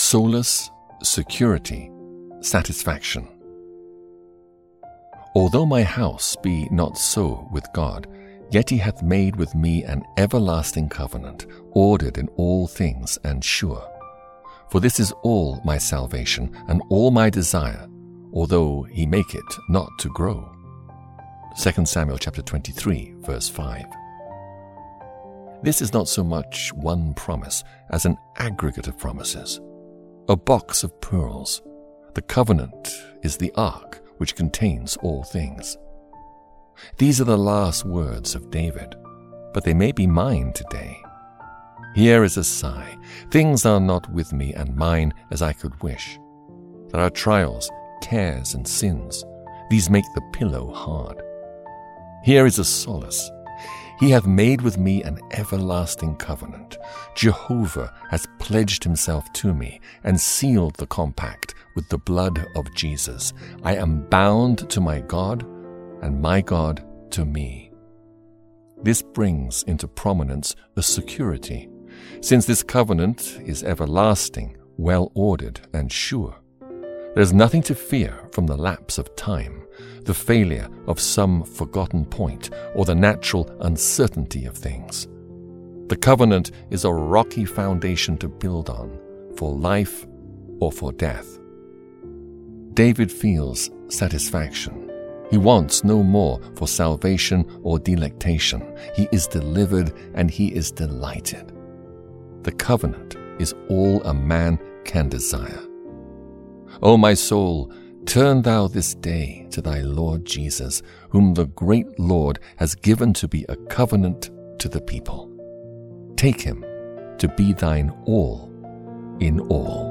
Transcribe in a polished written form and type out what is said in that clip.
Solace, security, satisfaction. Although my house be not so with God, yet he hath made with me an everlasting covenant, ordered in all things and sure. For this is all my salvation and all my desire, although he make it not to grow. 2 Samuel chapter 23, verse 5. This is not so much one promise as an aggregate of promises, a box of pearls. The covenant is the ark which contains all things. These are the last words of David, but they may be mine today. Here is a sigh. Things are not with me and mine as I could wish. There are trials, cares, and sins. These make the pillow hard. Here is a solace. He hath made with me an everlasting covenant. Jehovah has pledged himself to me and sealed the compact with the blood of Jesus. I am bound to my God, and my God to me. This brings into prominence the security, since this covenant is everlasting, well-ordered, and sure. There is nothing to fear from the lapse of time, the failure of some forgotten point, or the natural uncertainty of things. The covenant is a rocky foundation to build on, for life or for death. David feels satisfaction. He wants no more for salvation or delectation. He is delivered and he is delighted. The covenant is all a man can desire. O my soul, turn thou this day to thy Lord Jesus, whom the great Lord has given to be a covenant to the people. Take him to be thine all in all.